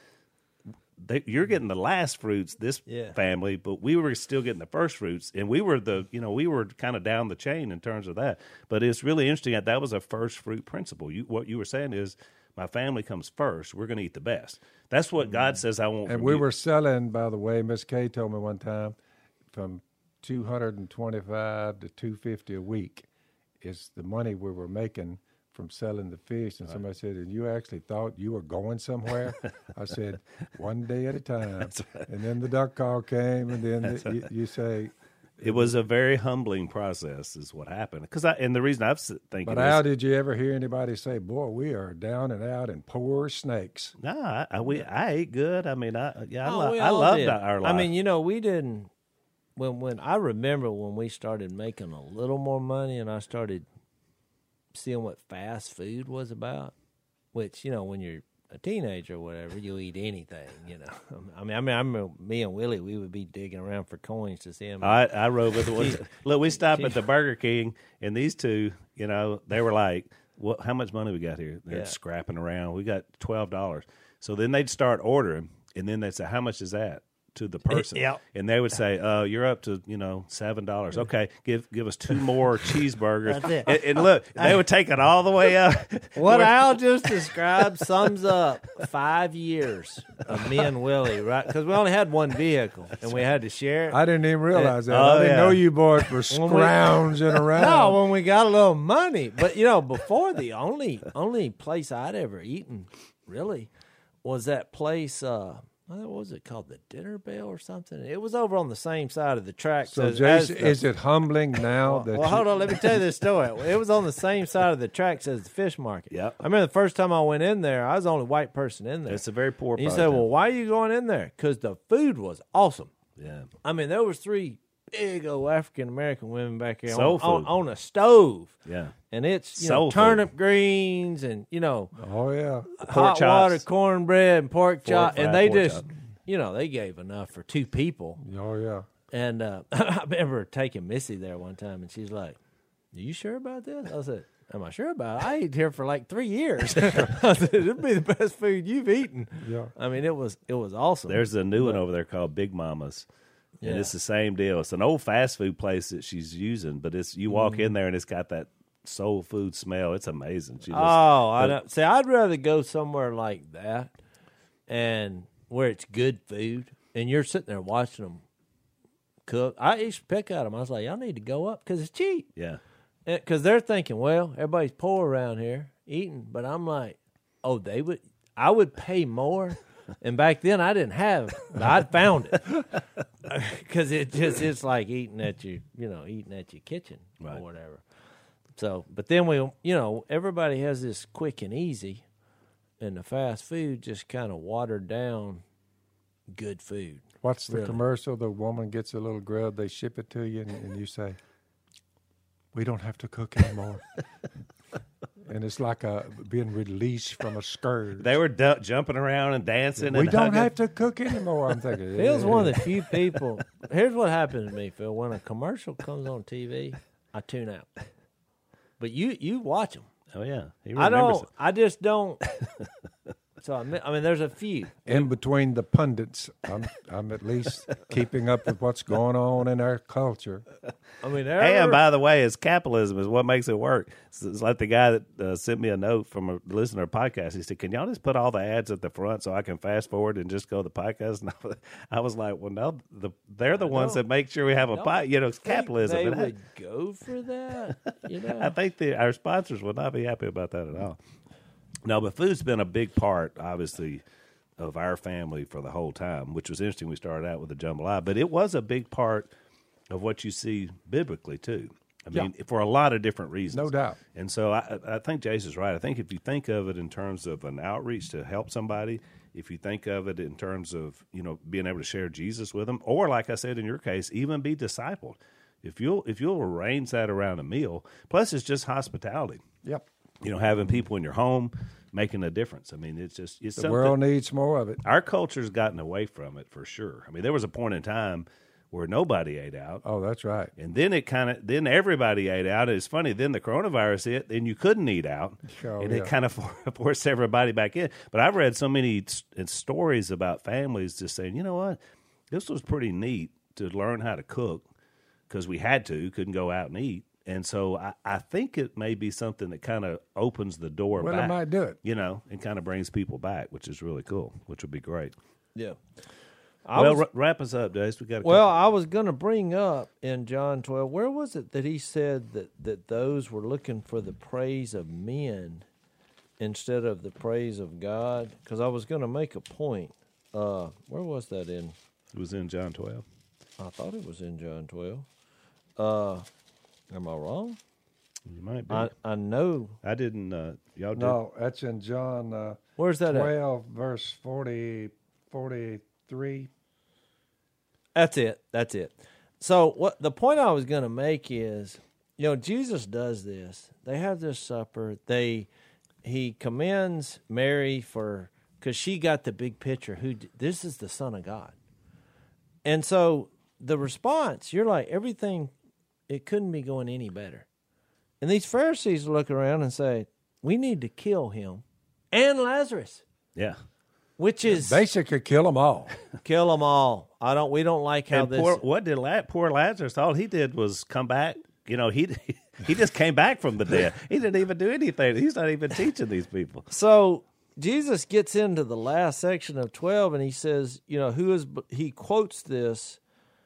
you're getting the last fruits, this family, but we were still getting the first fruits, and we were we were kind of down the chain in terms of that. But it's really interesting that was a first fruit principle. What you were saying is, my family comes first. We're going to eat the best. That's what God says I want. And we were selling, by the way, Miss Kay told me one time, from $225 to $250 a week is the money we were making from selling the fish. And somebody said, and you actually thought you were going somewhere? I said, one day at a time. That's right. And then the duck call came, and then you say. It was a very humbling process is what happened. And the reason I was thinking But how did you ever hear anybody say, boy, we are down and out and poor snakes? No, I ate good. I mean, I loved our life. I mean, we didn't. When I remember when we started making a little more money and I started seeing what fast food was about, which, when you're a teenager or whatever, you'll eat anything, I remember me and Willie, we would be digging around for coins to see him. I rode with the one. Look, we stopped at the Burger King, and these two, they were like, "What? How much money we got here?" They're scrapping around. We got $12. So then they'd start ordering, and then they'd say, "How much is that?" to the person. And they would say, you're up to, $7. Okay, give us 2 more cheeseburgers. That's it. And look, they would take it all the way up. What Al just described sums up 5 years of me and Willie, right? Because we only had one vehicle, and we had to share it. I didn't even realize that. I didn't know you boys were scrounging around. No, when we got a little money. But, before the only place I'd ever eaten, really, was that place, what was it called? The Dinner Bell or something? It was over on the same side of the tracks. So, Jason, is it humbling now? Hold on. Let me tell you this story. It was on the same side of the tracks as the fish market. Yep. I remember the first time I went in there, I was the only white person in there. It's a very poor. And you said, "Well, why are you going in there?" Because the food was awesome. Yeah. I mean, there was 3 big old African American women back here on a stove. Yeah. And it's turnip greens and oh yeah, hot water, cornbread, and pork chop, and they just they gave enough for 2 people. Oh yeah. And I remember taking Missy there one time, and she's like, "Are you sure about this?" I said, "Am I sure about it? I ate here for like 3 years." I said, "It'd be the best food you've eaten." Yeah. I mean, it was awesome. There's a new one over there called Big Mama's. And it's the same deal. It's an old fast food place that she's using, but you walk in there and it's got that soul food smell. It's amazing. See, I'd rather go somewhere like that and where it's good food, and you're sitting there watching them cook. I used to pick at them. I was like, y'all need to go up because it's cheap. Yeah. Because they're thinking, well, everybody's poor around here eating, but I'm like, I would pay more. And back then I didn't have, but I'd found it because it's like eating at your kitchen or whatever. So, but then everybody has this quick and easy, and the fast food just kind of watered down good food. What's the Really. commercial? The woman gets a little grub, they ship it to you, and you say, "We don't have to cook anymore." And it's like being released from a scourge. They were jumping around and dancing. We and don't hugging. have to cook anymore. I'm thinking. Phil's one of the few people. Here's what happens to me, Phil. When a commercial comes on TV, I tune out. But you watch them. Oh yeah, he I remembers don't. I just don't. So I mean, there's a few. In between the pundits, I'm at least keeping up with what's going on in our culture. I mean, And by the way, it's capitalism is what makes it work. It's like the guy that sent me a note from a listener podcast. He said, "Can y'all just put all the ads at the front so I can fast forward and just go to the podcast?" And I was like, "Well, no, they're the ones that make sure we have a podcast. You know, it's capitalism." They And would go for that. You know, I think our sponsors would not be happy about that at all. No, but food's been a big part, obviously, of our family for the whole time, which was interesting. We started out with the jambalaya, but it was a big part of what you see biblically, too. I mean, for a lot of different reasons. No doubt. And so I think Jason's right. I think if you think of it in terms of an outreach to help somebody, if you think of it in terms of, you know, being able to share Jesus with them, or like I said in your case, even be discipled. If you'll arrange that around a meal, plus it's just hospitality. Yep. You know, having people in your home making a difference. I mean, it's The something. world needs more of it. Our culture's gotten away from it for sure. I mean, there was a point in time where nobody ate out. Oh, that's right. And then then everybody ate out. It's funny, then the coronavirus hit, and you couldn't eat out. Oh, and yeah. it kind of forced everybody back in. But I've read so many stories about families just saying, you know what, this was pretty neat to learn how to cook because we had to, couldn't go out and eat. And so I think it may be something that kind of opens the door Well, back. it might do it. You know, and kind of brings people back, which is really cool, which would be great. yeah. Wrap us up, Dace. We got. I was going to bring up in John 12, where was it that he said that those were looking for the praise of men instead of the praise of God? Because I was going to make a point. Where was that in? It was in John 12. I thought it was in John 12. Am I wrong? You might be. I know. I didn't. Y'all did. No, that's in John Where's that at? 12, verse 43. That's it. So what the point I was going to make is, you know, Jesus does this. They have this supper. He commends Mary because she got the big picture. This is the Son of God. And so the response, you're like, everything, it couldn't be going any better. And these Pharisees look around and say, we need to kill him and Lazarus, Yeah. which is Basically, kill them all. kill them all. We don't like how And this. poor Lazarus? All he did was come back. You know, he just came back from the dead. He didn't even do anything. He's not even teaching these people. So Jesus gets into the last section of 12, and he says, you know, he quotes this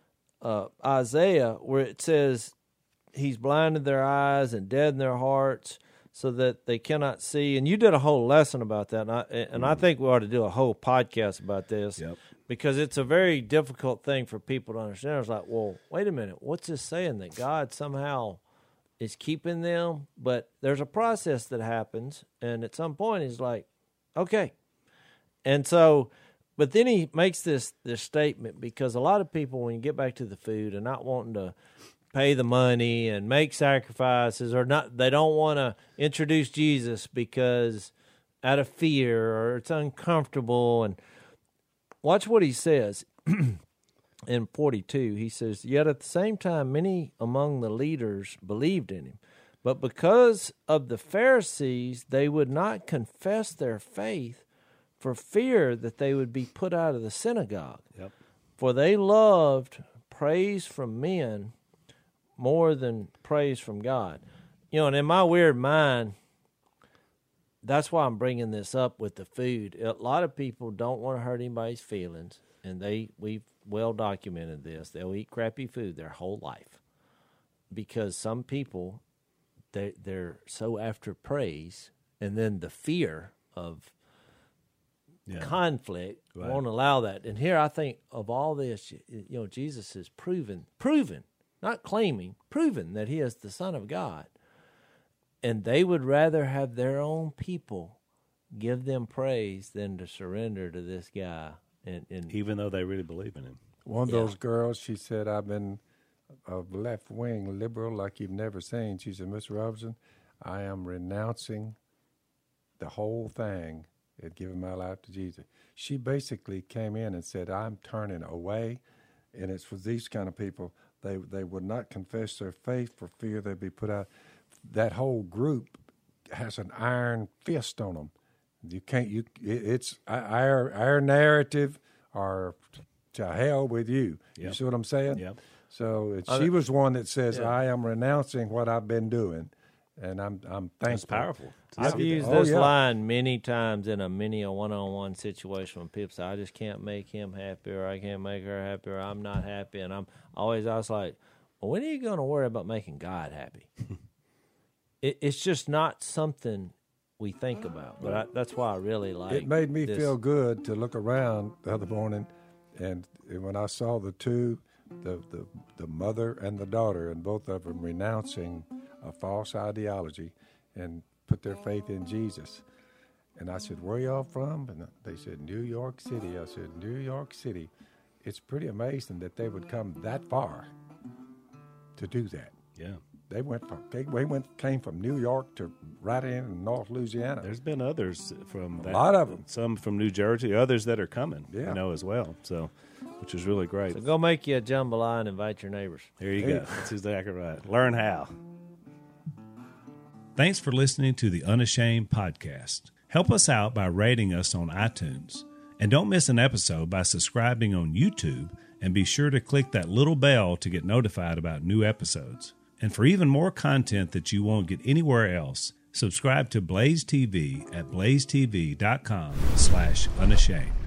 Isaiah where it says, he's blinded their eyes and deadened their hearts so that they cannot see. And you did a whole lesson about that, and I think we ought to do a whole podcast about this. Yep. Because it's a very difficult thing for people to understand. It's like, well, wait a minute. What's this saying? That God somehow is keeping them? But there's a process that happens, and at some point he's like, okay. And so, but then he makes this statement, because a lot of people, when you get back to the food and not wanting to pay the money and make sacrifices, or not, they don't want to introduce Jesus because out of fear or it's uncomfortable. And watch what he says in 42. He says, yet at the same time, many among the leaders believed in him. But because of the Pharisees, they would not confess their faith for fear that they would be put out of the synagogue. Yep. For they loved praise from men more than praise from God. You know, and in my weird mind, that's why I'm bringing this up with the food. A lot of people don't want to hurt anybody's feelings, and we've well documented this. They'll eat crappy food their whole life because some people, they're so after praise, and then the fear of conflict won't allow that. And here I think of all this, you know, Jesus is proven, not claiming, proven that he is the Son of God. And they would rather have their own people give them praise than to surrender to this guy And even though they really believe in him. One of those girls, she said, I've been a left-wing liberal like you've never seen. She said, Mr. Robinson, I am renouncing the whole thing and giving my life to Jesus. She basically came in and said, I'm turning away, and it's for these kind of people. They would not confess their faith for fear they'd be put out. That whole group has an iron fist on them. You can't. It's our narrative, or to hell with you. Yep. You see what I'm saying? Yep. So she was one that says, I am renouncing what I've been doing, and I'm thankful. That's powerful. I've used this line many times in a one-on-one situation when people say, I just can't make him happy, or I can't make her happy, or I'm not happy. And I was like, well, when are you going to worry about making God happy? It's just not something we think about. But that's why I really like it. It made me feel good to look around the other morning, and when I saw the two, the mother and the daughter, and both of them renouncing a false ideology and put their faith in Jesus. And I said, where y'all from? And they said, New York City. I said, New York City. It's pretty amazing that they would come that far to do that. Yeah. They came from New York to right in North Louisiana. There's been others from a lot of them. Some from New Jersey, others that are coming, as well. So, which is really great. So go make you a jambalaya and invite your neighbors. There you go. That's exactly right. Learn how. Thanks for listening to the Unashamed Podcast. Help us out by rating us on iTunes. And don't miss an episode by subscribing on YouTube, and be sure to click that little bell to get notified about new episodes. And for even more content that you won't get anywhere else, subscribe to Blaze TV at blazetv.com/unashamed.